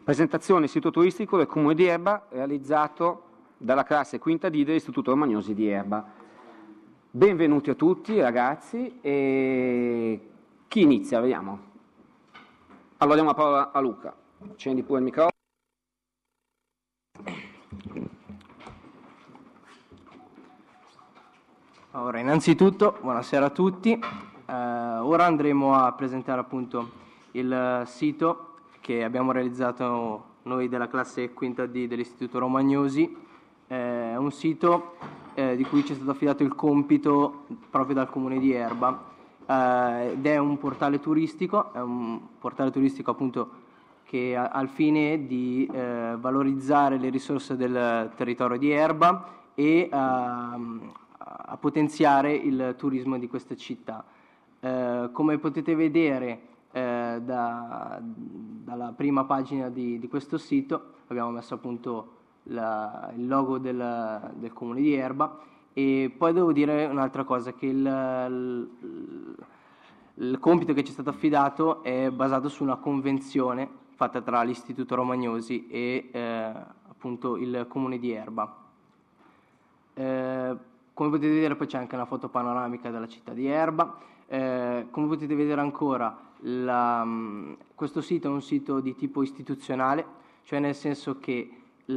Presentazione sito turistico del Comune di Erba, realizzato dalla classe quinta D dell'Istituto Romagnosi di Erba. Benvenuti a tutti ragazzi, e chi inizia? Vediamo. Allora diamo la parola a Luca. Accendi pure il microfono. Allora, innanzitutto, buonasera a tutti. Ora andremo a presentare appunto il sito che abbiamo realizzato noi della classe quinta D dell'Istituto Romagnosi. È un sito di cui ci è stato affidato il compito proprio dal Comune di Erba, ed è un portale turistico, appunto che ha al fine di valorizzare le risorse del territorio di Erba e a potenziare il turismo di questa città. Come potete vedere dalla prima pagina di questo sito abbiamo messo appunto il logo del Comune di Erba, e poi devo dire un'altra cosa, che il compito che ci è stato affidato è basato su una convenzione fatta tra l'Istituto Romagnosi e appunto il Comune di Erba. Come potete vedere poi c'è anche una foto panoramica della città di Erba. Come potete vedere ancora, questo sito è un sito di tipo istituzionale, cioè nel senso che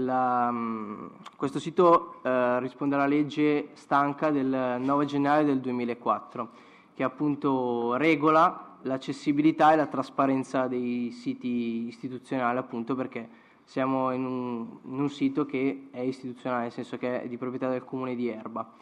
questo sito risponde alla legge stanca del 9 gennaio del 2004, che appunto regola l'accessibilità e la trasparenza dei siti istituzionali, appunto perché siamo in un sito che è istituzionale, nel senso che è di proprietà del Comune di Erba.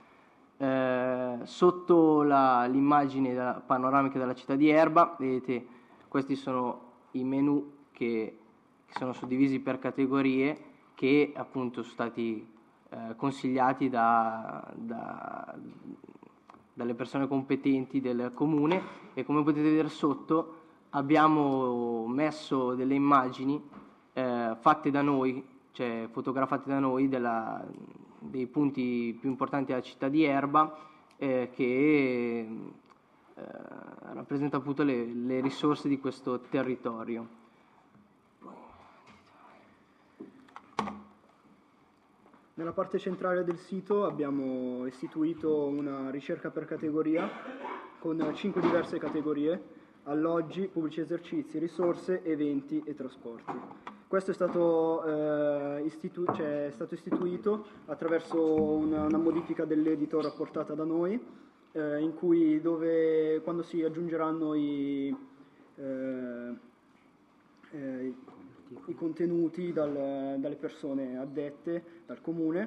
Sotto l'immagine panoramica della città di Erba, vedete, questi sono i menu che sono suddivisi per categorie, che appunto sono stati consigliati dalle persone competenti del Comune, e come potete vedere sotto abbiamo messo delle immagini fatte da noi, cioè fotografate da noi, dei punti più importanti della città di Erba, che rappresenta appunto le risorse di questo territorio. Nella parte centrale del sito abbiamo istituito una ricerca per categoria con 5 diverse categorie: alloggi, pubblici esercizi, risorse, eventi e trasporti. Questo è stato istituito attraverso una modifica dell'editor apportata da noi, in cui quando si aggiungeranno i contenuti dalle persone addette dal Comune,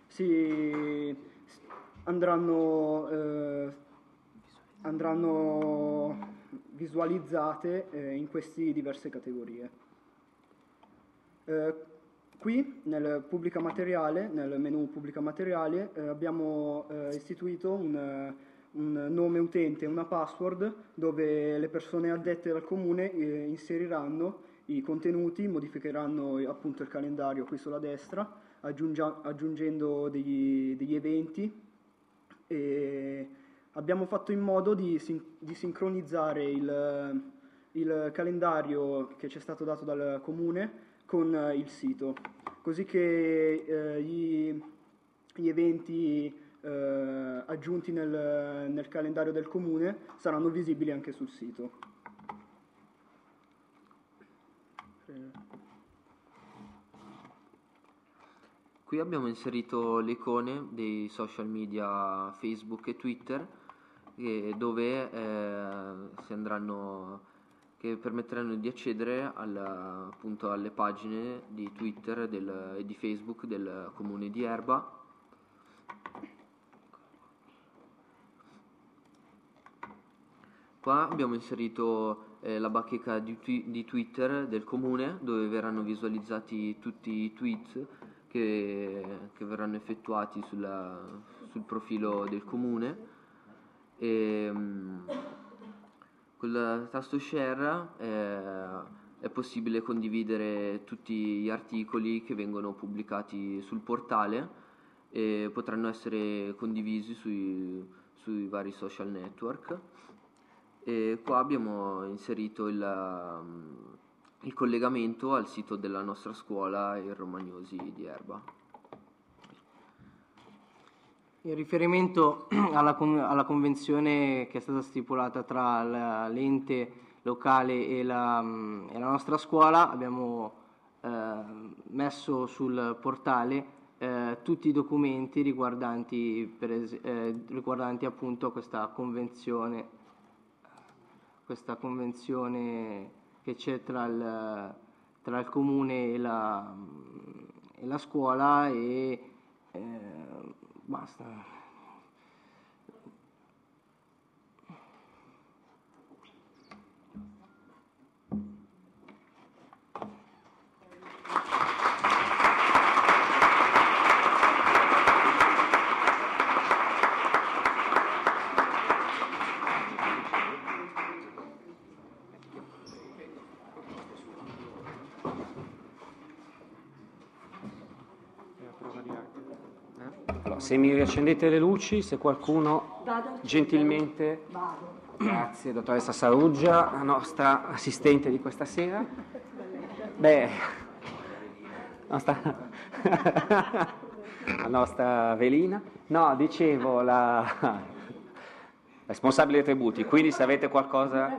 andranno visualizzate in queste diverse categorie. Qui nel menu pubblica materiale abbiamo istituito un nome utente e una password, dove le persone addette dal Comune inseriranno i contenuti, modificheranno appunto il calendario qui sulla destra, aggiungendo degli eventi, e abbiamo fatto in modo di sincronizzare il calendario che ci è stato dato dal Comune con il sito, così che gli eventi aggiunti nel calendario del Comune saranno visibili anche sul sito. Qui abbiamo inserito le icone dei social media Facebook e Twitter, dove che permetteranno di accedere appunto alle pagine di Twitter e di Facebook del Comune di Erba. Qua abbiamo inserito la bacheca di Twitter del Comune, dove verranno visualizzati tutti i tweet che verranno effettuati sul profilo del Comune. E con il tasto share è possibile condividere tutti gli articoli che vengono pubblicati sul portale, e potranno essere condivisi sui vari social network. E qua abbiamo inserito il collegamento al sito della nostra scuola, il Romagnosi di Erba. In riferimento alla convenzione che è stata stipulata tra l'ente locale e la nostra scuola, abbiamo messo sul portale tutti i documenti riguardanti appunto questa convenzione che c'è tra il comune e la scuola, e basta. Allora, se mi riaccendete le luci, se qualcuno gentilmente... Grazie, dottoressa Saruggia, la nostra assistente di questa sera. Beh, la nostra velina. No, dicevo, la responsabile dei tributi, quindi se avete qualcosa...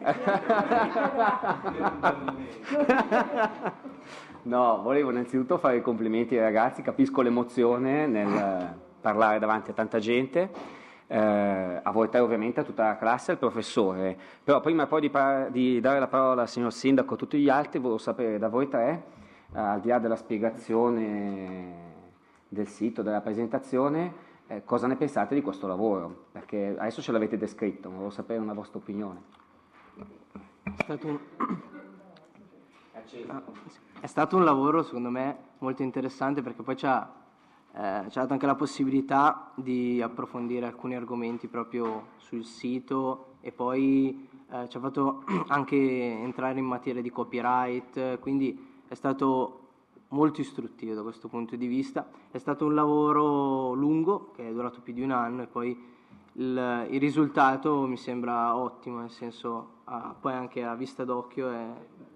No, volevo innanzitutto fare i complimenti ai ragazzi, capisco l'emozione nel parlare davanti a tanta gente, a voi tre ovviamente, a tutta la classe, al professore, però prima poi di dare la parola al signor Sindaco e a tutti gli altri, volevo sapere da voi tre, al di là della spiegazione del sito, della presentazione, cosa ne pensate di questo lavoro, perché adesso ce l'avete descritto, volevo sapere una vostra opinione. È stato un lavoro secondo me molto interessante, perché poi ci ha dato anche la possibilità di approfondire alcuni argomenti proprio sul sito, e poi ci ha fatto anche entrare in materia di copyright, quindi è stato molto istruttivo da questo punto di vista. È stato un lavoro lungo che è durato più di un anno, e poi il risultato mi sembra ottimo, nel senso poi anche a vista d'occhio è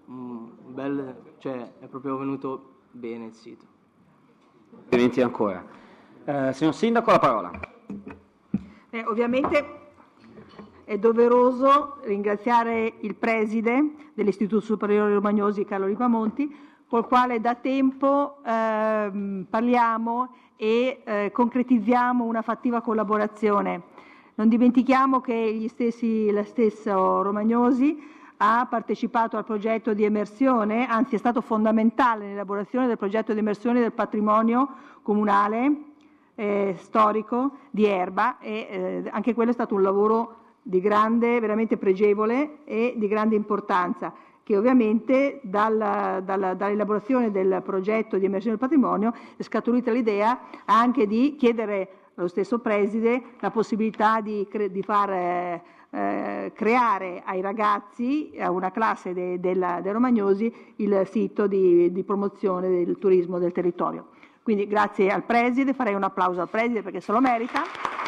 è proprio venuto bene il sito. Complimenti ancora. Signor Sindaco, la parola. Ovviamente è doveroso ringraziare il preside dell'Istituto Superiore Romagnosi, Carlo Ripamonti, col quale da tempo parliamo e concretizziamo una fattiva collaborazione. Non dimentichiamo che lo stesso Romagnosi ha partecipato al progetto di emersione, anzi è stato fondamentale nell'elaborazione del progetto di emersione del patrimonio comunale storico di Erba, e anche quello è stato un lavoro di grande, veramente pregevole e di grande importanza, che ovviamente dall'elaborazione del progetto di emersione del patrimonio è scaturita l'idea anche di chiedere allo stesso preside la possibilità di far creare ai ragazzi, a una classe dei Romagnosi, il sito di promozione del turismo del territorio. Quindi grazie al preside, farei un applauso al preside perché se lo merita.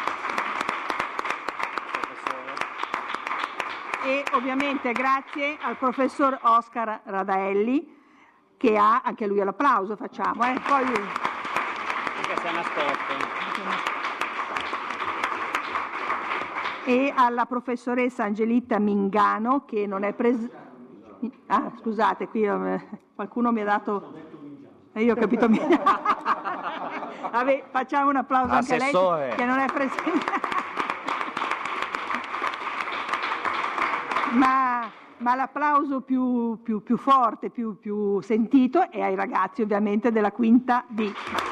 E ovviamente grazie al professor Oscar Radaelli, che ha anche lui l'applauso, facciamo. Poi Anche se è nascosto. E alla professoressa Angelita Mingano, che non è presente. Ah, scusate, qui qualcuno mi ha dato. Io ho capito. Vabbè, facciamo un applauso anche a lei, che non è presente. Ma l'applauso più forte, più sentito è ai ragazzi ovviamente della quinta D.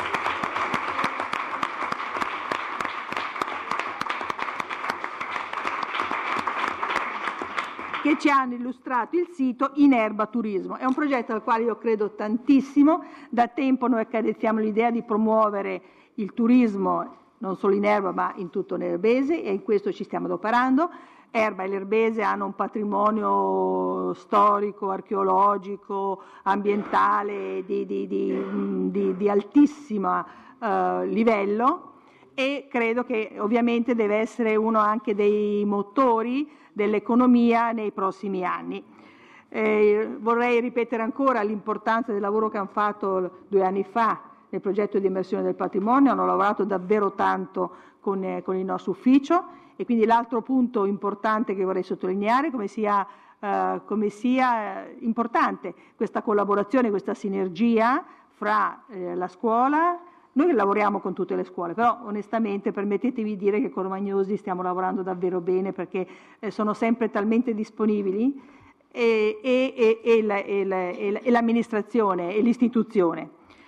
Che ci hanno illustrato il sito In Erba Turismo. È un progetto al quale io credo tantissimo. Da tempo noi accarezziamo l'idea di promuovere il turismo non solo in Erba ma in tutto l'Erbese, e in questo ci stiamo adoperando. Erba e l'Erbese hanno un patrimonio storico, archeologico, ambientale di altissimo livello, e credo che ovviamente deve essere uno anche dei motori dell'economia nei prossimi anni. Vorrei ripetere ancora l'importanza del lavoro che hanno fatto 2 anni fa nel progetto di immersione del patrimonio, hanno lavorato davvero tanto con il nostro ufficio, e quindi l'altro punto importante che vorrei sottolineare come sia importante questa collaborazione, questa sinergia fra la scuola. Noi lavoriamo con tutte le scuole, però onestamente permettetemi di dire che con Romagnosi stiamo lavorando davvero bene, perché sono sempre talmente disponibili, e l'amministrazione e l'istituzione.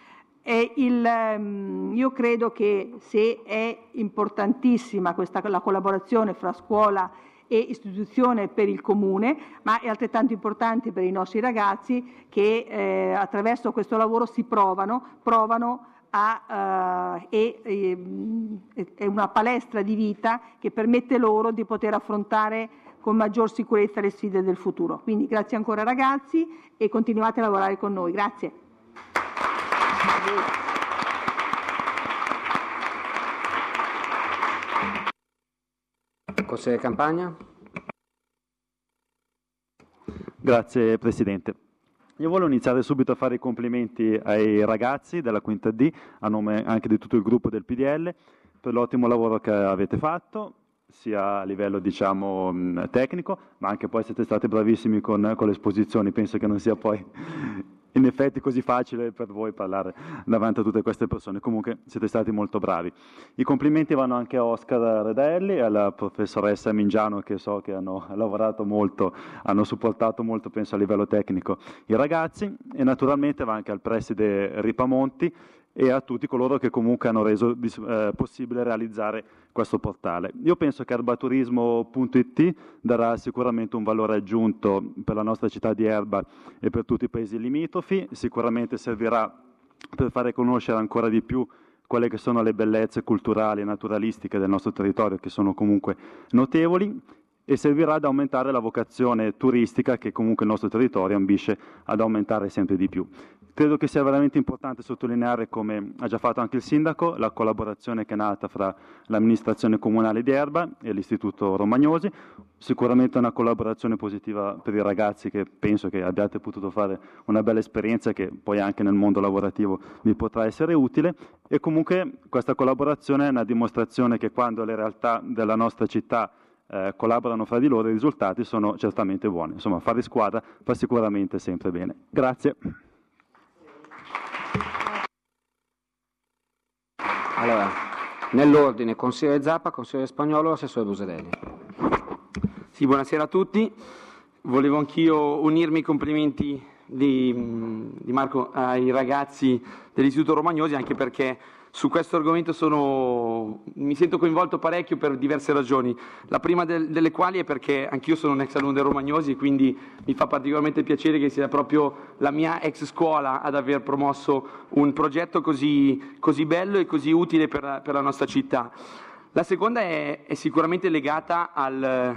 Io credo che se è importantissima la collaborazione fra scuola e istituzione per il comune, ma è altrettanto importante per i nostri ragazzi che attraverso questo lavoro si provano è una palestra di vita che permette loro di poter affrontare con maggior sicurezza le sfide del futuro. Quindi grazie ancora ragazzi e continuate a lavorare con noi. Grazie. Consigliere Campagna. Grazie Presidente. Io voglio iniziare subito a fare i complimenti ai ragazzi della Quinta D, a nome anche di tutto il gruppo del PDL, per l'ottimo lavoro che avete fatto, sia a livello tecnico, ma anche poi siete stati bravissimi con le esposizioni. Penso che non sia poi in effetti così facile per voi parlare davanti a tutte queste persone. Comunque siete stati molto bravi. I complimenti vanno anche a Oscar Redelli e alla professoressa Mingiano, che so che hanno lavorato molto, hanno supportato molto, penso, a livello tecnico i ragazzi, e naturalmente va anche al preside Ripamonti e a tutti coloro che comunque hanno reso possibile realizzare questo portale. Io penso che arbaturismo.it darà sicuramente un valore aggiunto per la nostra città di Erba e per tutti i paesi limitrofi, sicuramente servirà per fare conoscere ancora di più quelle che sono le bellezze culturali e naturalistiche del nostro territorio, che sono comunque notevoli, e servirà ad aumentare la vocazione turistica che comunque il nostro territorio ambisce ad aumentare sempre di più. Credo che sia veramente importante sottolineare, come ha già fatto anche il Sindaco, la collaborazione che è nata fra l'amministrazione comunale di Erba e l'Istituto Romagnosi. Sicuramente una collaborazione positiva per i ragazzi, che penso che abbiate potuto fare una bella esperienza che poi anche nel mondo lavorativo vi potrà essere utile, e comunque questa collaborazione è una dimostrazione che quando le realtà della nostra città collaborano fra di loro, i risultati sono certamente buoni. Insomma, fare squadra fa sicuramente sempre bene. Grazie. Allora, nell'ordine, consigliere Zappa, consigliere Spagnolo, assessore Buserelli. Sì, buonasera a tutti. Volevo anch'io unirmi ai complimenti di Marco ai ragazzi dell'Istituto Romagnosi, anche perché su questo argomento mi sento coinvolto parecchio per diverse ragioni. La prima delle quali è perché anch'io sono un ex alunno del Romagnosi, e quindi mi fa particolarmente piacere che sia proprio la mia ex scuola ad aver promosso un progetto così bello e così utile per la nostra città. La seconda è sicuramente legata al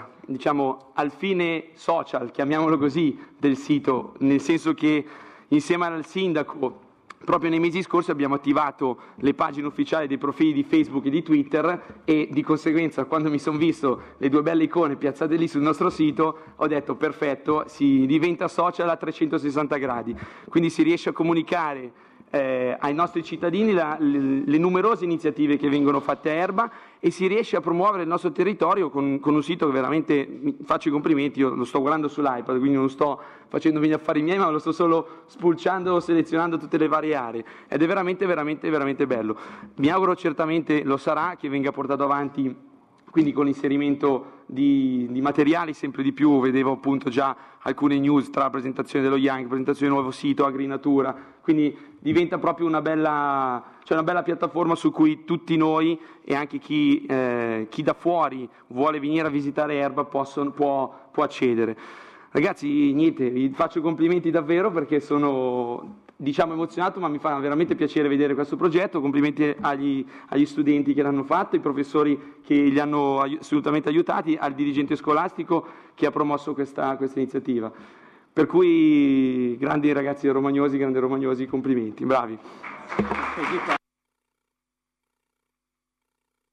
fine social, chiamiamolo così, del sito, nel senso che insieme al sindaco proprio nei mesi scorsi abbiamo attivato le pagine ufficiali dei profili di Facebook e di Twitter, e di conseguenza, quando mi sono visto le 2 belle icone piazzate lì sul nostro sito, ho detto perfetto, si diventa social a 360 gradi, quindi si riesce a comunicare ai nostri cittadini le numerose iniziative che vengono fatte a Erba, e si riesce a promuovere il nostro territorio con un sito che veramente, faccio i complimenti, io lo sto guardando sull'iPad, quindi non sto facendo gli affari miei, ma lo sto solo spulciando, selezionando tutte le varie aree, ed è veramente bello. Mi auguro, certamente lo sarà, che venga portato avanti quindi con l'inserimento di materiali sempre di più. Vedevo appunto già alcune news tra presentazione dello Young, presentazione del nuovo sito, Agrinatura, quindi diventa proprio una bella piattaforma su cui tutti noi e anche chi da fuori vuole venire a visitare Erba può accedere. Ragazzi, niente, vi faccio complimenti davvero, perché sono emozionato, ma mi fa veramente piacere vedere questo progetto. Complimenti agli studenti che l'hanno fatto, ai professori che li hanno assolutamente aiutati, al dirigente scolastico che ha promosso questa iniziativa. Per cui grandi ragazzi romagnosi, grandi romagnosi, complimenti, bravi.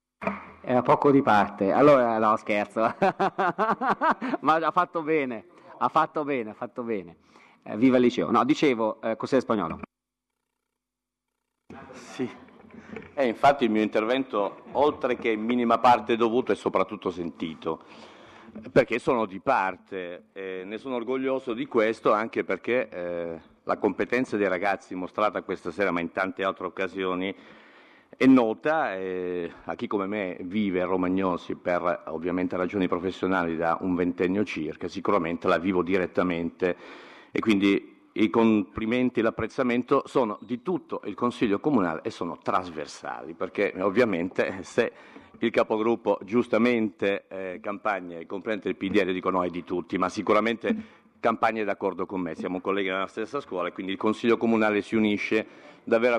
Era poco di parte, allora no, scherzo, ma ha fatto bene. Ha fatto bene, ha fatto bene. Viva il liceo. No, dicevo, Consigliere Spagnolo. Sì, infatti il mio intervento, oltre che in minima parte dovuto, è soprattutto sentito, perché sono di parte, ne sono orgoglioso di questo, anche perché la competenza dei ragazzi mostrata questa sera, ma in tante altre occasioni, è nota a chi come me vive a Romagnosi per ovviamente ragioni professionali da un ventennio circa, sicuramente la vivo direttamente e quindi i complimenti e l'apprezzamento sono di tutto il Consiglio Comunale e sono trasversali, perché ovviamente se il capogruppo giustamente Campagna e il componente del PDL dicono è di tutti, ma sicuramente Campagna è d'accordo con me, siamo colleghi nella stessa scuola e quindi il Consiglio Comunale si unisce davvero a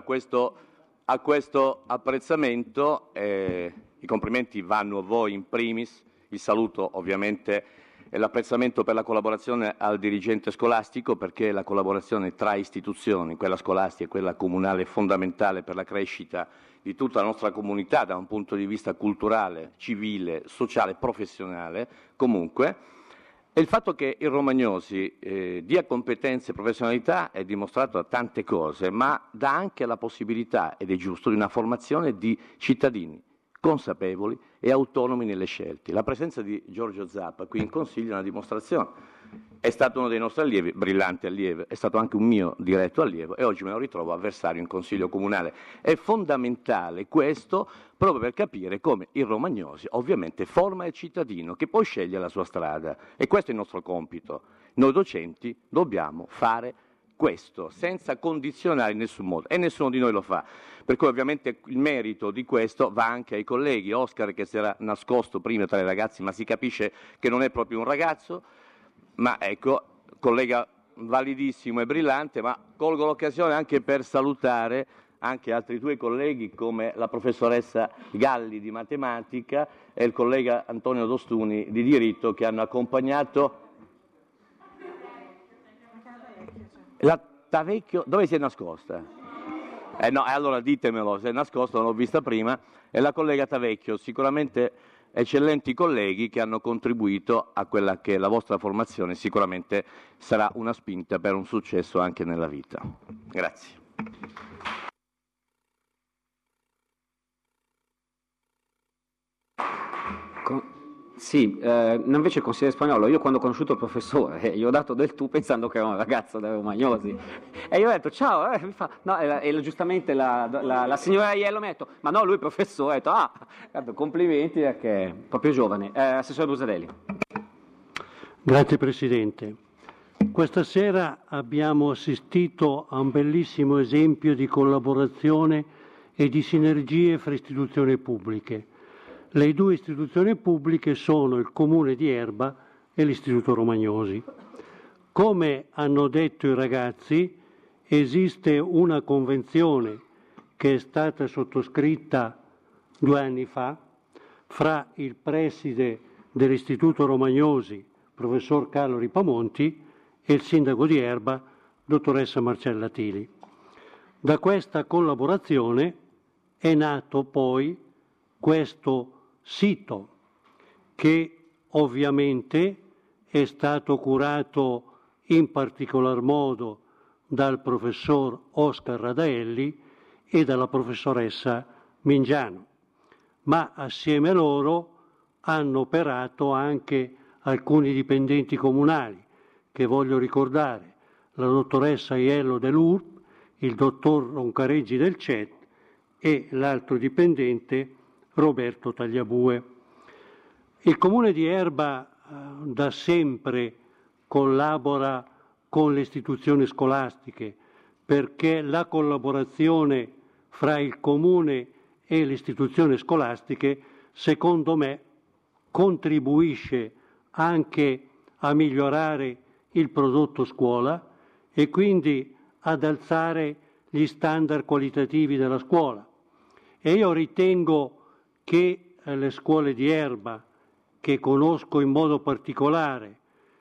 questo apprezzamento. I complimenti vanno a voi in primis, il saluto ovviamente e l'apprezzamento per la collaborazione al dirigente scolastico, perché la collaborazione tra istituzioni, quella scolastica e quella comunale, è fondamentale per la crescita di tutta la nostra comunità da un punto di vista culturale, civile, sociale, professionale comunque. E il fatto che il Romagnosi dia competenze e professionalità è dimostrato da tante cose, ma dà anche la possibilità, ed è giusto, di una formazione di cittadini consapevoli e autonomi nelle scelte. La presenza di Giorgio Zappa qui in Consiglio è una dimostrazione. È stato uno dei nostri allievi, brillante allievo, è stato anche un mio diretto allievo e oggi me lo ritrovo avversario in Consiglio Comunale. È fondamentale questo proprio per capire come il Romagnosi ovviamente forma il cittadino che poi sceglie la sua strada e questo è il nostro compito. Noi docenti dobbiamo fare questo senza condizionare in nessun modo e nessuno di noi lo fa, per cui ovviamente il merito di questo va anche ai colleghi. Oscar che si era nascosto prima tra i ragazzi, ma si capisce che non è proprio un ragazzo, ma ecco, collega validissimo e brillante, ma colgo l'occasione anche per salutare anche altri due colleghi come la professoressa Galli di matematica e il collega Antonio Dostuni di diritto che hanno accompagnato la Tavecchio. Dove si è nascosta? No, allora ditemelo, se è nascosto, non l'ho vista prima, e la collega Tavecchio, sicuramente eccellenti colleghi che hanno contribuito a quella che è la vostra formazione, sicuramente sarà una spinta per un successo anche nella vita. Grazie. Sì, invece consigliere Spagnolo, io quando ho conosciuto il professore, gli ho dato del tu pensando che era un ragazzo da Romagnosi e io ho detto ciao, mi fa, no, e giustamente la signora Aiello mi ha detto ma no, lui è professore, ho detto complimenti perché è proprio giovane. Assessore Brusadelli. Grazie Presidente. Questa sera abbiamo assistito a un bellissimo esempio di collaborazione e di sinergie fra istituzioni pubbliche. Le due istituzioni pubbliche sono il Comune di Erba e l'Istituto Romagnosi. Come hanno detto i ragazzi, esiste una convenzione che è stata sottoscritta 2 anni fa fra il preside dell'Istituto Romagnosi, professor Carlo Ripamonti, e il sindaco di Erba, dottoressa Marcella Tili. Da questa collaborazione è nato poi questo sito che ovviamente è stato curato in particolar modo dal professor Oscar Radaelli e dalla professoressa Mingiano, ma assieme a loro hanno operato anche alcuni dipendenti comunali che voglio ricordare, la dottoressa Aiello dell'URP, il dottor Roncareggi del CET e l'altro dipendente Roberto Tagliabue. Il Comune di Erba da sempre collabora con le istituzioni scolastiche perché la collaborazione fra il Comune e le istituzioni scolastiche, secondo me, contribuisce anche a migliorare il prodotto scuola e quindi ad alzare gli standard qualitativi della scuola. E io ritengo che le scuole di Erba, che conosco in modo particolare,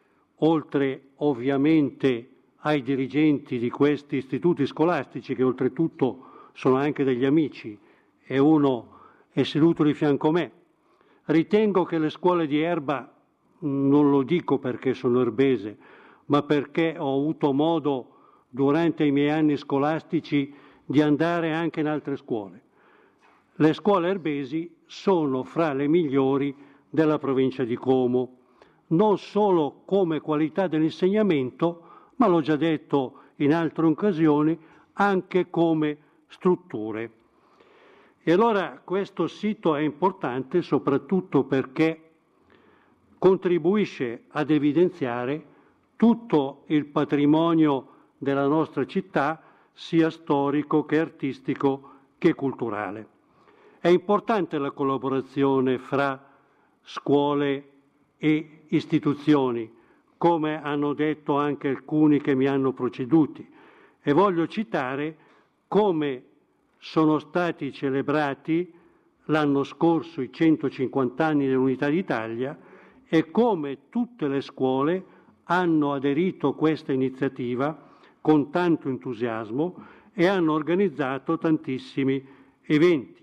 oltre ovviamente ai dirigenti di questi istituti scolastici, che oltretutto sono anche degli amici, e uno è seduto di fianco a me, ritengo che le scuole di Erba non lo dico perché sono erbese, ma perché ho avuto modo durante i miei anni scolastici di andare anche in altre scuole. Le scuole erbesi sono fra le migliori della provincia di Como, non solo come qualità dell'insegnamento, ma l'ho già detto in altre occasioni, anche come strutture. E allora questo sito è importante soprattutto perché contribuisce ad evidenziare tutto il patrimonio della nostra città, sia storico che artistico che culturale. È importante la collaborazione fra scuole e istituzioni, come hanno detto anche alcuni che mi hanno preceduti, e voglio citare come sono stati celebrati l'anno scorso i 150 anni dell'Unità d'Italia e come tutte le scuole hanno aderito a questa iniziativa con tanto entusiasmo e hanno organizzato tantissimi eventi.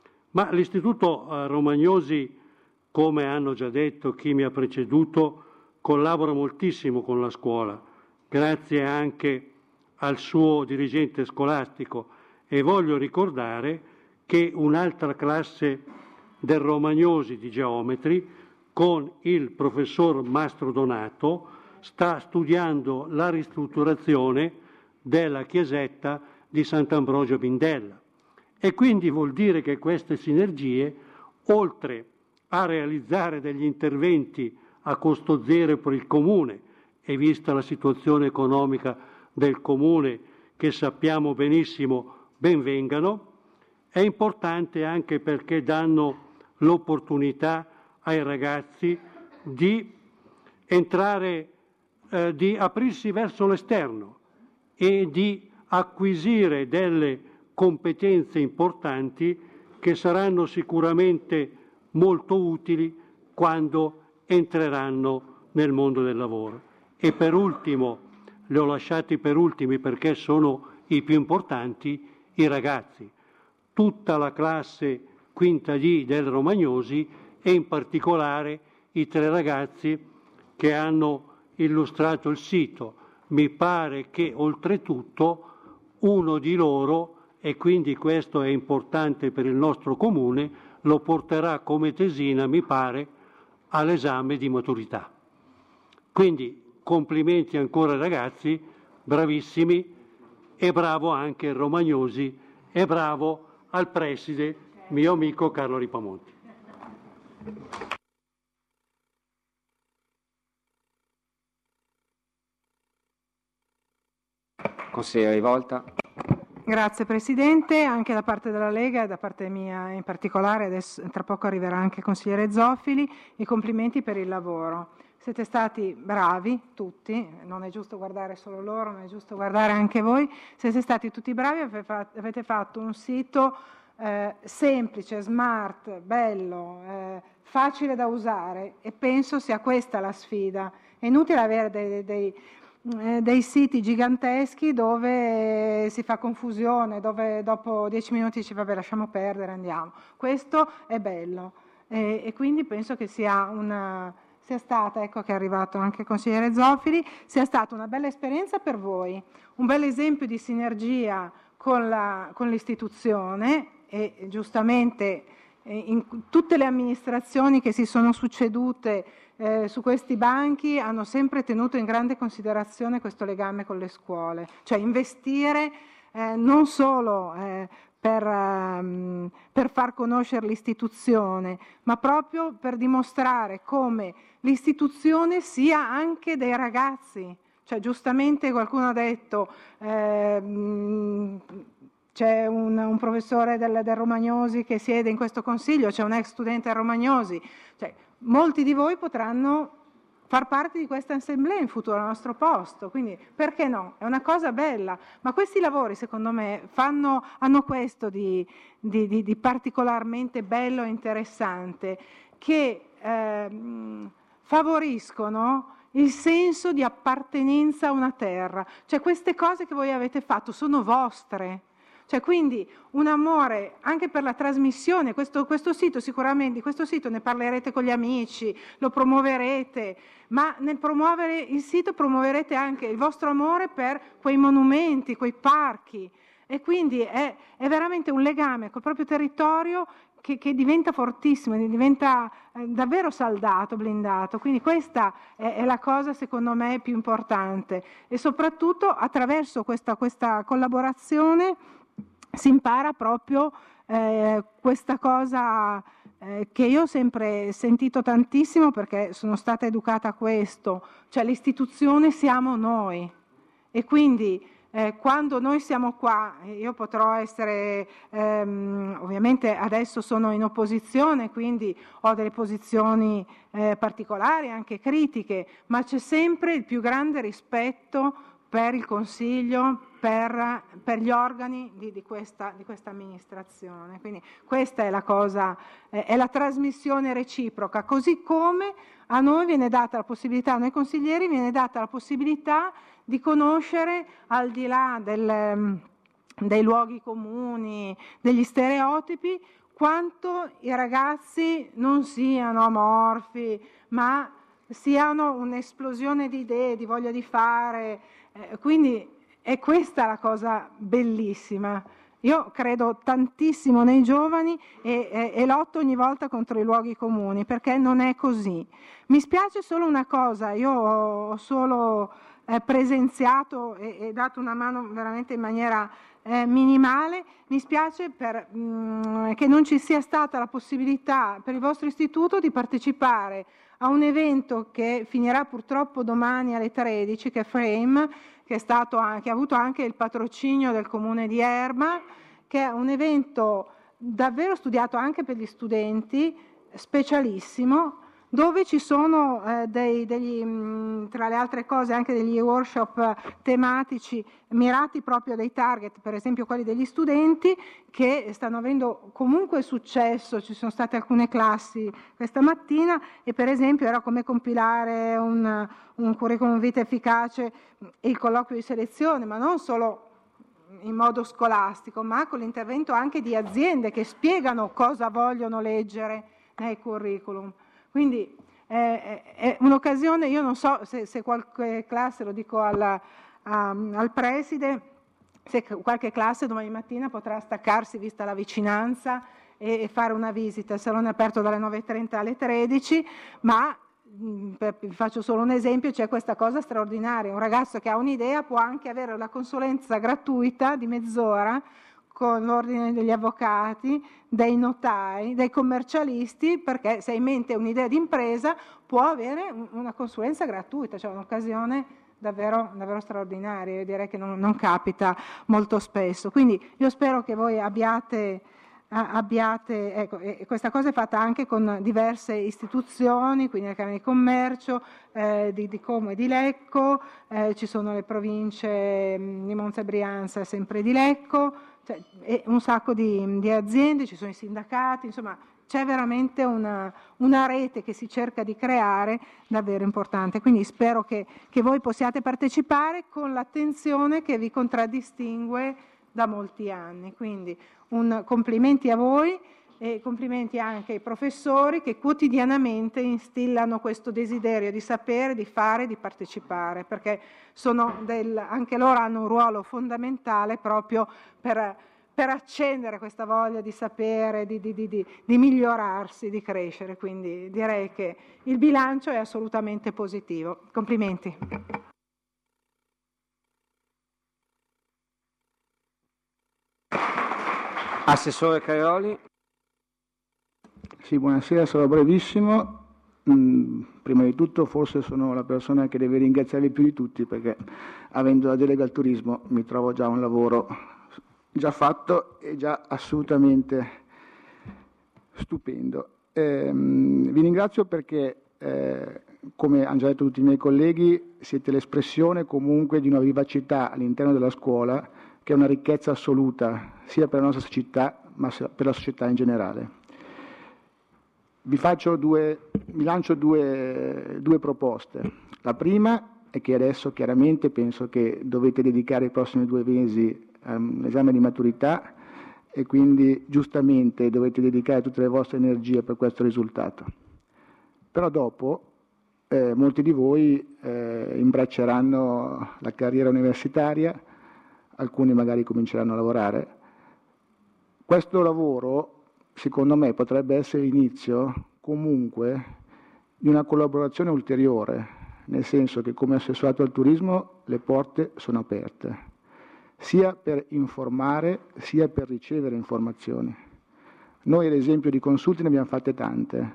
Ma l'Istituto Romagnosi, come hanno già detto chi mi ha preceduto, collabora moltissimo con la scuola, grazie anche al suo dirigente scolastico, e voglio ricordare che un'altra classe del Romagnosi di geometri, con il professor Mastro Donato, sta studiando la ristrutturazione della chiesetta di Sant'Ambrogio Bindella. E quindi vuol dire che queste sinergie, oltre a realizzare degli interventi a costo zero per il Comune, e vista la situazione economica del Comune che sappiamo benissimo, ben vengano, è importante anche perché danno l'opportunità ai ragazzi di entrare, di aprirsi verso l'esterno e di acquisire delle competenze importanti che saranno sicuramente molto utili quando entreranno nel mondo del lavoro. E per ultimo, li ho lasciati per ultimi perché sono i più importanti, i ragazzi. Tutta la classe quinta D del Romagnosi e in particolare i 3 ragazzi che hanno illustrato il sito. Mi pare che oltretutto uno di loro, e quindi questo è importante per il nostro comune, lo porterà come tesina, mi pare, all'esame di maturità. Quindi complimenti ancora ragazzi, bravissimi, e bravo anche il Romagnosi, e bravo al preside, mio amico Carlo Ripamonti. Consigliere Rivolta. Grazie Presidente, anche da parte della Lega e da parte mia in particolare, adesso tra poco arriverà anche il consigliere Zoffili, i complimenti per il lavoro. Siete stati bravi tutti, non è giusto guardare solo loro, non è giusto guardare anche voi, siete stati tutti bravi, avete fatto un sito semplice, smart, bello, facile da usare, e penso sia questa la sfida. È inutile avere dei siti giganteschi dove si fa confusione, dove dopo 10 minuti dici vabbè lasciamo perdere, andiamo. Questo è bello e quindi penso che sia stata, ecco che è arrivato anche il consigliere Zoffili, sia stata una bella esperienza per voi, un bel esempio di sinergia con l'istituzione, e giustamente in tutte le amministrazioni che si sono succedute su questi banchi hanno sempre tenuto in grande considerazione questo legame con le scuole, cioè investire non solo per far conoscere l'istituzione, ma proprio per dimostrare come l'istituzione sia anche dei ragazzi. Cioè, giustamente qualcuno ha detto c'è un professore del Romagnosi che siede in questo consiglio, c'è un ex studente al Romagnosi, cioè, molti di voi potranno far parte di questa assemblea in futuro al nostro posto, quindi perché no? È una cosa bella, ma questi lavori secondo me hanno questo di particolarmente bello e interessante, che favoriscono il senso di appartenenza a una terra, cioè queste cose che voi avete fatto sono vostre, Cioè, quindi un amore anche per la trasmissione, questo sito sicuramente, di questo sito ne parlerete con gli amici, lo promuoverete, ma nel promuovere il sito promuoverete anche il vostro amore per quei monumenti, quei parchi, e quindi è veramente un legame col proprio territorio che diventa fortissimo, diventa davvero saldato, blindato. Quindi questa è la cosa secondo me più importante, e soprattutto attraverso questa collaborazione si impara proprio questa cosa che io ho sempre sentito tantissimo, perché sono stata educata a questo, cioè l'istituzione siamo noi, e quindi quando noi siamo qua, io potrò essere, ovviamente adesso sono in opposizione, quindi ho delle posizioni particolari, anche critiche, ma c'è sempre il più grande rispetto per il Consiglio, per gli organi di questa amministrazione. Quindi questa è la cosa, è la trasmissione reciproca, così come a noi viene data la possibilità, a noi consiglieri viene data la possibilità di conoscere, al di là dei luoghi comuni, degli stereotipi, quanto i ragazzi non siano amorfi, ma siano un'esplosione di idee, di voglia di fare. Quindi è questa la cosa bellissima. Io credo tantissimo nei giovani e lotto ogni volta contro i luoghi comuni, perché non è così. Mi spiace solo una cosa, io ho solo presenziato e dato una mano veramente in maniera minimale. Mi spiace che non ci sia stata la possibilità per il vostro istituto di partecipare a un evento che finirà purtroppo domani alle 13, che è Frame, che ha avuto anche il patrocinio del Comune di Erba, che è un evento davvero studiato anche per gli studenti, specialissimo, dove ci sono tra le altre cose anche degli workshop tematici mirati proprio a dei target, per esempio quelli degli studenti, che stanno avendo comunque successo. Ci sono state alcune classi questa mattina e per esempio era come compilare un curriculum vitae efficace e il colloquio di selezione, ma non solo in modo scolastico, ma con l'intervento anche di aziende che spiegano cosa vogliono leggere nei curriculum. Quindi è un'occasione, io non so se qualche classe, lo dico al preside, se qualche classe domani mattina potrà staccarsi, vista la vicinanza, e fare una visita. Il salone è aperto dalle 9:30 alle 13, ma vi faccio solo un esempio, c'è questa cosa straordinaria. Un ragazzo che ha un'idea può anche avere la consulenza gratuita di mezz'ora con l'ordine degli avvocati, dei notai, dei commercialisti, perché se ha in mente un'idea di impresa può avere una consulenza gratuita, cioè un'occasione davvero straordinaria. Io direi che non capita molto spesso. Quindi io spero che voi abbiate ecco, e questa cosa è fatta anche con diverse istituzioni, quindi la Camera di Commercio di Como e di Lecco, ci sono le province di Monza e Brianza, sempre di Lecco, cioè, e un sacco di aziende, ci sono i sindacati, insomma c'è veramente una rete che si cerca di creare davvero importante. Quindi spero che voi possiate partecipare con l'attenzione che vi contraddistingue da molti anni. Quindi complimenti a voi e complimenti anche ai professori che quotidianamente instillano questo desiderio di sapere, di fare, di partecipare, perché anche loro hanno un ruolo fondamentale proprio per accendere questa voglia di sapere, di migliorarsi, di crescere. Quindi direi che il bilancio è assolutamente positivo. Complimenti. Assessore Caioli. Sì, buonasera, sarò brevissimo. Prima di tutto forse sono la persona che deve ringraziarvi più di tutti, perché avendo la delega al turismo mi trovo già un lavoro già fatto e già assolutamente stupendo. Vi ringrazio perché, come hanno già detto tutti i miei colleghi, siete l'espressione comunque di una vivacità all'interno della scuola che è una ricchezza assoluta sia per la nostra città ma per la società in generale. Vi lancio due proposte. La prima è che adesso chiaramente penso che dovete dedicare i prossimi 2 mesi un esame di maturità e quindi giustamente dovete dedicare tutte le vostre energie per questo risultato. Però dopo molti di voi imbracceranno la carriera universitaria, alcuni magari cominceranno a lavorare. Questo lavoro, secondo me, potrebbe essere l'inizio comunque di una collaborazione ulteriore, nel senso che come assessorato al turismo le porte sono aperte, sia per informare sia per ricevere informazioni. Noi ad esempio di consulte ne abbiamo fatte tante.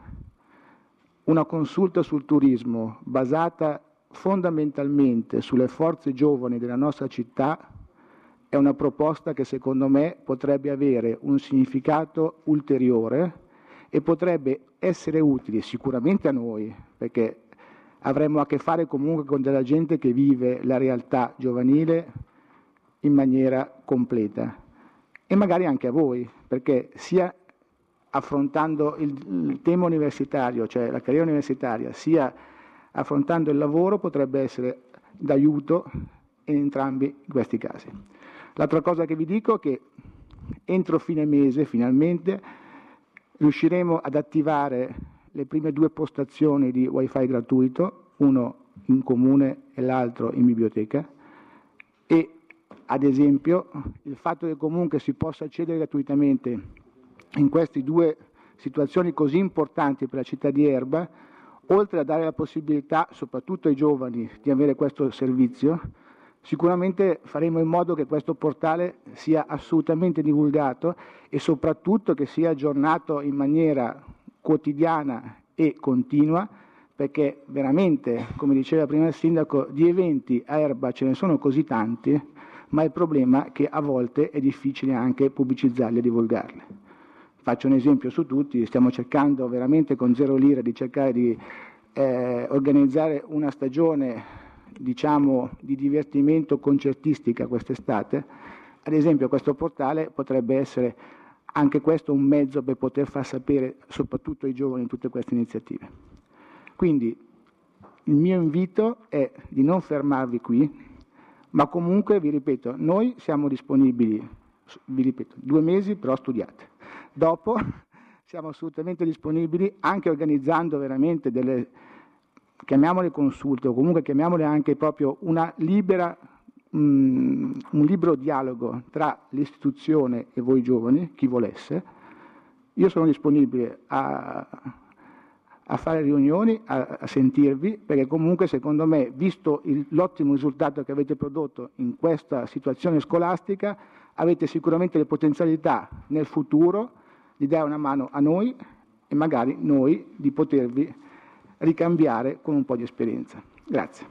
Una consulta sul turismo basata fondamentalmente sulle forze giovani della nostra città è una proposta che secondo me potrebbe avere un significato ulteriore e potrebbe essere utile sicuramente a noi, perché avremo a che fare comunque con della gente che vive la realtà giovanile in maniera completa, e magari anche a voi, perché sia affrontando il tema universitario, cioè la carriera universitaria, sia affrontando il lavoro potrebbe essere d'aiuto in entrambi questi casi. L'altra cosa che vi dico è che entro fine mese finalmente riusciremo ad attivare le prime 2 postazioni di wifi gratuito, uno in comune e l'altro in biblioteca, e ad esempio il fatto che comunque si possa accedere gratuitamente in queste 2 situazioni così importanti per la città di Erba, oltre a dare la possibilità soprattutto ai giovani di avere questo servizio, sicuramente faremo in modo che questo portale sia assolutamente divulgato e soprattutto che sia aggiornato in maniera quotidiana e continua, perché veramente, come diceva prima il sindaco, di eventi a Erba ce ne sono così tanti, ma il problema è che a volte è difficile anche pubblicizzarli e divulgarli. Faccio un esempio su tutti: stiamo cercando veramente con 0 lire di cercare di organizzare una stagione, diciamo, di divertimento concertistica quest'estate. Ad esempio questo portale potrebbe essere anche questo un mezzo per poter far sapere soprattutto ai giovani tutte queste iniziative. Quindi il mio invito è di non fermarvi qui, ma comunque vi ripeto, noi siamo disponibili, vi ripeto, 2 mesi però studiate. Dopo siamo assolutamente disponibili, anche organizzando veramente delle, chiamiamole consulte o comunque chiamiamole anche proprio una libera, un libero dialogo tra l'istituzione e voi giovani, chi volesse. Io sono disponibile a fare riunioni, a sentirvi, perché comunque secondo me, visto l'ottimo risultato che avete prodotto in questa situazione scolastica, avete sicuramente le potenzialità nel futuro di dare una mano a noi e magari noi di potervi ricambiare con un po' di esperienza. Grazie.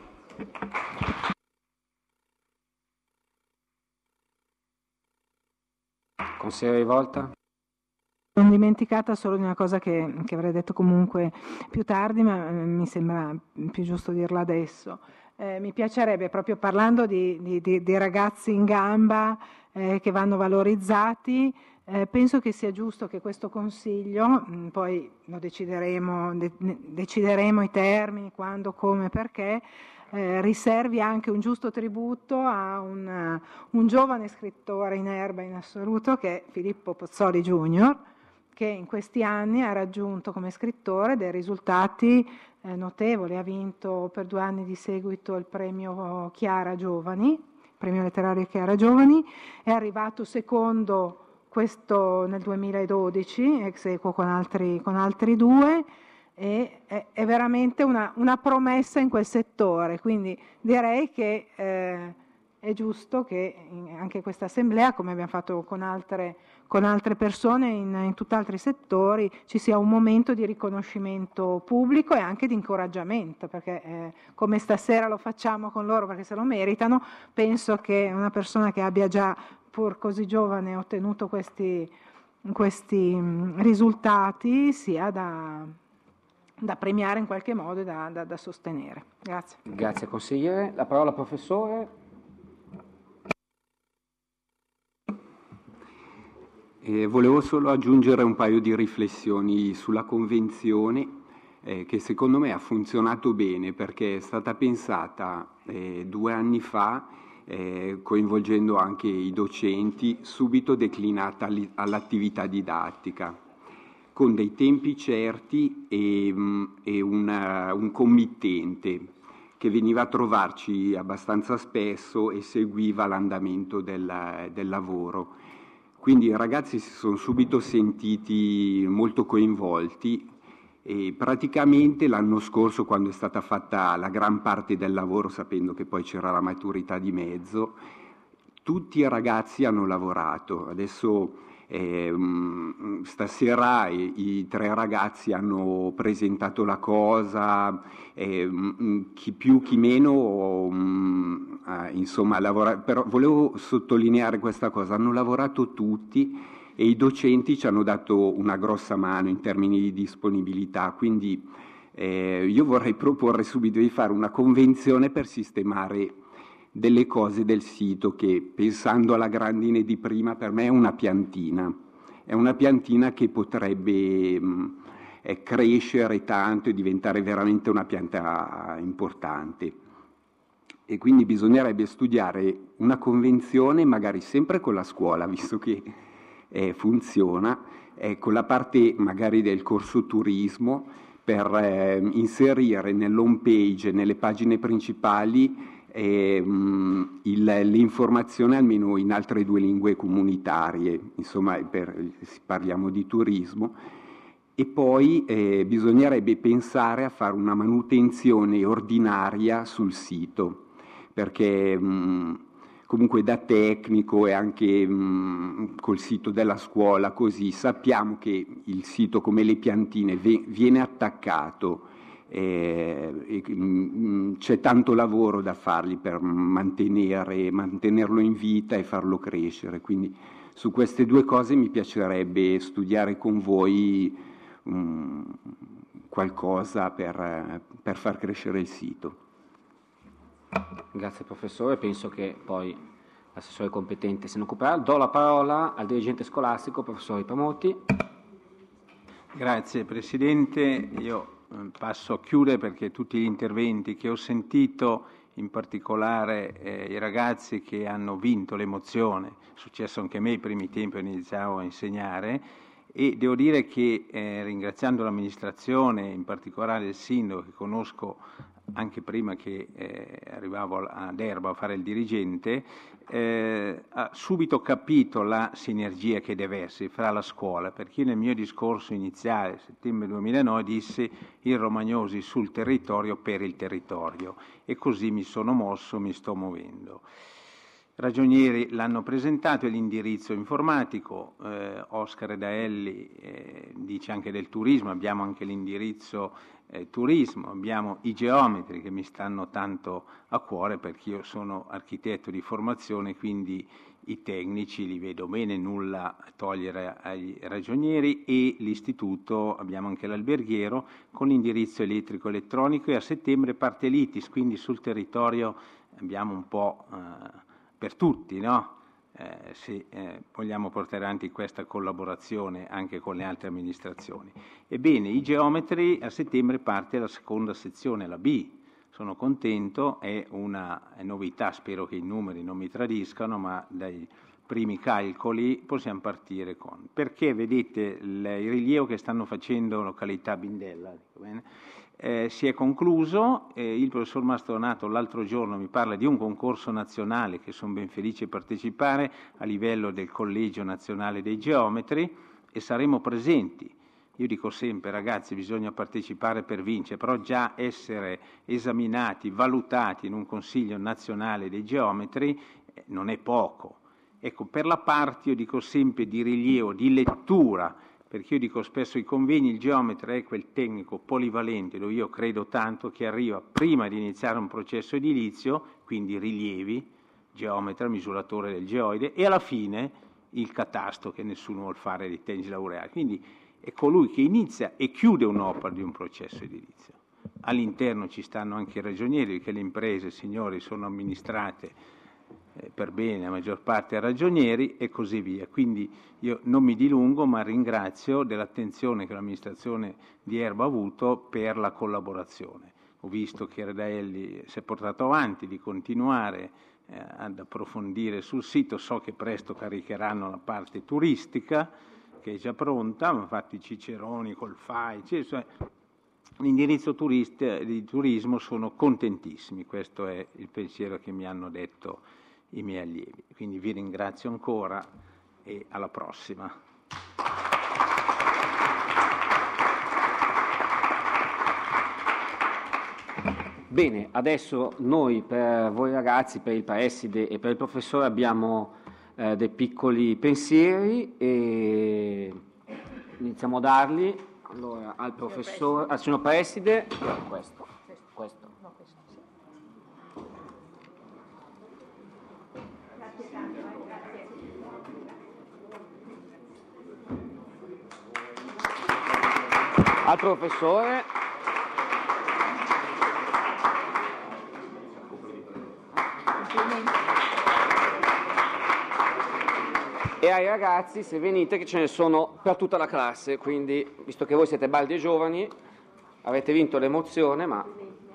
Consigliere Rivolta. Sono dimenticata solo di una cosa che avrei detto comunque più tardi, ma mi sembra più giusto dirla adesso. Mi piacerebbe, proprio parlando di ragazzi in gamba che vanno valorizzati, penso che sia giusto che questo Consiglio, poi lo decideremo i termini, quando, come, perché, riservi anche un giusto tributo a un giovane scrittore in Erba in assoluto, che è Filippo Pozzoli Junior, che in questi anni ha raggiunto come scrittore dei risultati notevoli. Ha vinto per 2 anni di seguito il premio Chiara Giovani, premio letterario Chiara Giovani, è arrivato secondo questo nel 2012, ex aequo con altri 2, e è veramente una promessa in quel settore. Quindi direi che è giusto che anche questa assemblea, come abbiamo fatto con altre persone in tutt'altri settori, ci sia un momento di riconoscimento pubblico e anche di incoraggiamento, perché come stasera lo facciamo con loro perché se lo meritano, penso che una persona che abbia già, pur così giovane, ottenuto questi risultati sia da premiare in qualche modo e da sostenere. Grazie. Grazie consigliere. La parola al professore. Volevo solo aggiungere un paio di riflessioni sulla convenzione che secondo me ha funzionato bene, perché è stata pensata 2 anni fa coinvolgendo anche i docenti, subito declinata all'attività didattica, con dei tempi certi e un committente che veniva a trovarci abbastanza spesso e seguiva l'andamento del lavoro. Quindi i ragazzi si sono subito sentiti molto coinvolti e praticamente l'anno scorso, quando è stata fatta la gran parte del lavoro, sapendo che poi c'era la maturità di mezzo, tutti i ragazzi hanno lavorato. Adesso stasera i 3 ragazzi hanno presentato la cosa, chi più chi meno, insomma, però volevo sottolineare questa cosa: hanno lavorato tutti e i docenti ci hanno dato una grossa mano in termini di disponibilità, quindi io vorrei proporre subito di fare una convenzione per sistemare delle cose del sito che, pensando alla grandine di prima, per me è una piantina che potrebbe crescere tanto e diventare veramente una pianta importante. E quindi bisognerebbe studiare una convenzione, magari sempre con la scuola, visto che funziona, con la parte magari del corso turismo, per inserire nell'home page, nelle pagine principali, l'informazione almeno in altre 2 lingue comunitarie, insomma parliamo di turismo, e poi bisognerebbe pensare a fare una manutenzione ordinaria sul sito, perché comunque da tecnico e anche col sito della scuola così sappiamo che il sito, come le piantine, viene attaccato. C'è tanto lavoro da fargli per mantenerlo in vita e farlo crescere, quindi su queste 2 cose mi piacerebbe studiare con voi qualcosa per far crescere il sito. Grazie professore, penso che poi l'assessore competente se ne occuperà. Do la parola al dirigente scolastico, professor Ripamonti. Grazie Presidente, io passo a chiudere perché tutti gli interventi che ho sentito, in particolare i ragazzi che hanno vinto l'emozione, è successo anche a me ai primi tempi, iniziavo a insegnare, e devo dire che ringraziando l'amministrazione, in particolare il sindaco che conosco anche prima che arrivavo ad Erba a fare il dirigente, ha subito capito la sinergia che deve esserci fra la scuola, perché io nel mio discorso iniziale, settembre 2009, dissi il Romagnosi sul territorio per il territorio, e così mi sono mosso, mi sto muovendo. Ragionieri l'hanno presentato, e l'indirizzo informatico, Oscar Daelli dice anche del turismo, abbiamo anche l'indirizzo turismo, abbiamo i geometri che mi stanno tanto a cuore perché io sono architetto di formazione, quindi i tecnici li vedo bene, nulla a togliere ai ragionieri, e l'istituto abbiamo anche l'alberghiero con l'indirizzo elettrico elettronico, e a settembre parte l'ITIS, quindi sul territorio abbiamo un po' per tutti, no? Se vogliamo portare avanti questa collaborazione anche con le altre amministrazioni. Ebbene, i geometri, a settembre parte la seconda sezione, la B. Sono contento, è una novità, spero che i numeri non mi tradiscano, ma dai primi calcoli possiamo partire con. Perché vedete il rilievo che stanno facendo località Bindella, dico bene? Si è concluso, il professor Mastronato l'altro giorno mi parla di un concorso nazionale che sono ben felice di partecipare a livello del Collegio Nazionale dei Geometri, e saremo presenti. Io dico sempre, ragazzi, bisogna partecipare per vincere, però già essere esaminati, valutati in un Consiglio Nazionale dei Geometri non è poco. Ecco, per la parte, io dico sempre, di rilievo, di lettura, perché io dico spesso i convegni, il geometra è quel tecnico polivalente dove io credo tanto, che arriva prima di iniziare un processo edilizio, quindi rilievi, geometra, misuratore del geoide, e alla fine il catasto, che nessuno vuol fare di tecnici laureati. Quindi è colui che inizia e chiude un'opera di un processo edilizio. All'interno ci stanno anche i ragionieri, perché le imprese, signori, sono amministrate per bene, la maggior parte a ragionieri, e così via. Quindi io non mi dilungo, ma ringrazio dell'attenzione che l'amministrazione di Erba ha avuto per la collaborazione. Ho visto che Redaelli si è portato avanti di continuare ad approfondire sul sito. So che presto caricheranno la parte turistica, che è già pronta, ma infatti Ciceroni col FAI, cioè, l'indirizzo di turismo, sono contentissimi, questo è il pensiero che mi hanno detto i miei allievi. Quindi vi ringrazio ancora e alla prossima. Bene, adesso noi per voi ragazzi, per il preside e per il professore abbiamo dei piccoli pensieri e iniziamo a darli. Allora, al professore, al signor preside, questo. Al professore. E ai ragazzi, se venite, che ce ne sono per tutta la classe, quindi visto che voi siete baldi e giovani, avete vinto l'emozione, ma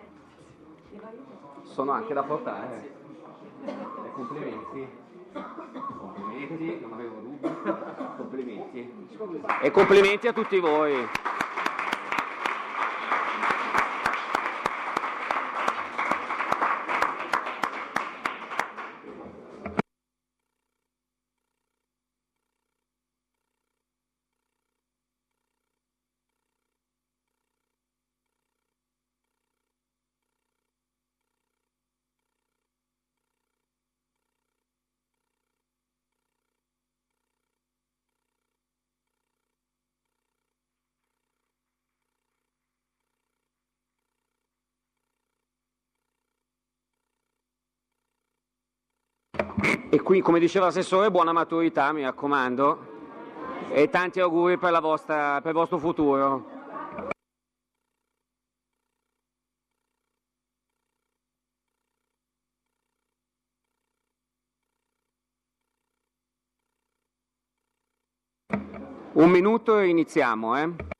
sono anche da portare. Complimenti. Complimenti, non avevo dubbi. Complimenti. E complimenti a tutti voi. E qui, come diceva l'assessore, buona maturità, mi raccomando, e tanti auguri per il vostro futuro. Un minuto e iniziamo,